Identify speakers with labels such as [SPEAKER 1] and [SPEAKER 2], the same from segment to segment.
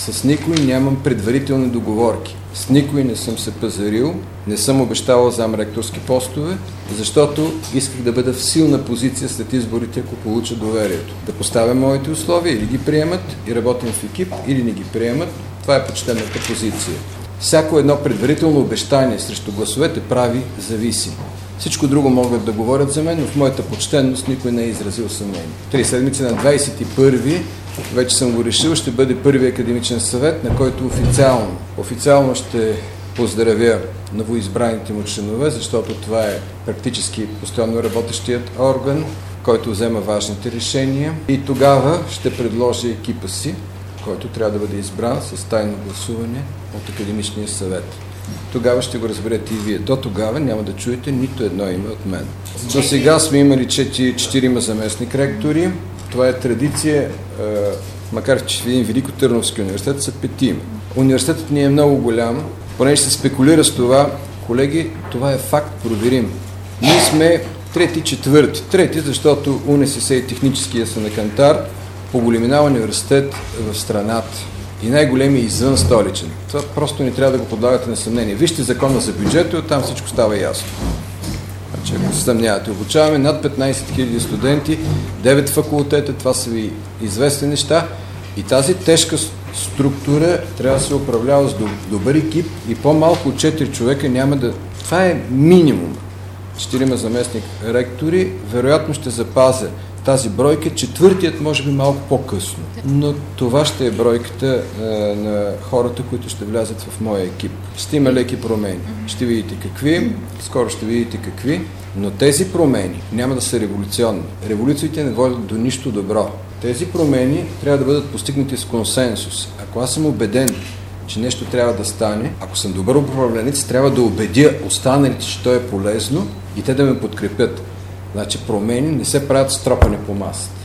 [SPEAKER 1] С никой нямам предварителни договорки. С никой не съм се пазарил, не съм обещавал замректорски постове, защото исках да бъда в силна позиция след изборите, ако получа доверието. Да поставя моите условия, или ги приемат и работим в екип, или не ги приемат. Това е почтената позиция. Всяко едно предварително обещание срещу гласовете прави зависим. Всичко друго могат да говорят за мен, но в моята почтенност никой не е изразил съмнение. 3 седмици на 21-ви, вече съм го решил, ще бъде първи академичен съвет, на който официално ще поздравя новоизбраните му членове, защото това е практически постоянно работещият орган, който взема важните решения. И тогава ще предложа екипа си, който трябва да бъде избран с тайно гласуване от академичния съвет. Тогава ще го разберете и вие. До тогава няма да чуете нито едно име от мен. До сега сме имали 4 заместник ректори. Това е традиция, макар че в един Великотърновски университет са 5. Университетът ни е много голям, понеже се спекулира с това. Колеги, това е факт, проверим. Ние сме трети, трети, защото УНСС и техническия са на кантар по големина университет в страната. И най-големи извън столичен. Това просто не трябва да го подлагате на съмнение. Вижте закона за бюджета и оттам всичко става ясно. Значи, ако се съмнявате, обучаваме над 15 000 студенти, 9 факултета, това са ви известни неща. И тази тежка структура трябва да се управлява с добър екип и по-малко от 4 човека няма да... Това е минимум. 4 заместник ректори, вероятно ще запазя тази бройка, 4-тият може би малко по-късно. Но това ще е бройката на хората, които ще влязат в моя екип. Ще има леки промени. Ще видите какви, скоро ще видите какви, но тези промени няма да са революционни. Революциите не водят до нищо добро. Тези промени трябва да бъдат постигнати с консенсус. Ако аз съм убеден, че нещо трябва да стане, ако съм добър управленец, трябва да убедя останалите, че то е полезно и те да ме подкрепят. Значи промени не се правят с тропане по масата.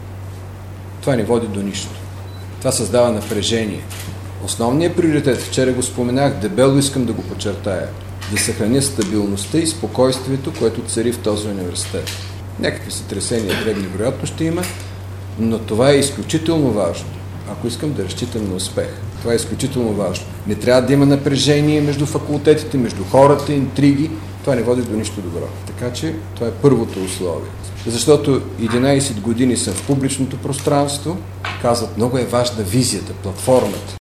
[SPEAKER 1] Това не води до нищо. Това създава напрежение. Основният приоритет, вчера го споменах, дебело искам да го подчертая, да съхраня стабилността и спокойствието, което цари в този университет. Някакви сътресения дребни вероятно ще има, но това е изключително важно, ако искам да разчитам на успех. Това е изключително важно. Не трябва да има напрежение между факултетите, между хората, интриги. Това не води до нищо добро. Така че това е първото условие. Защото 11 години съм в публичното пространство, казват, много е важна визията, платформата.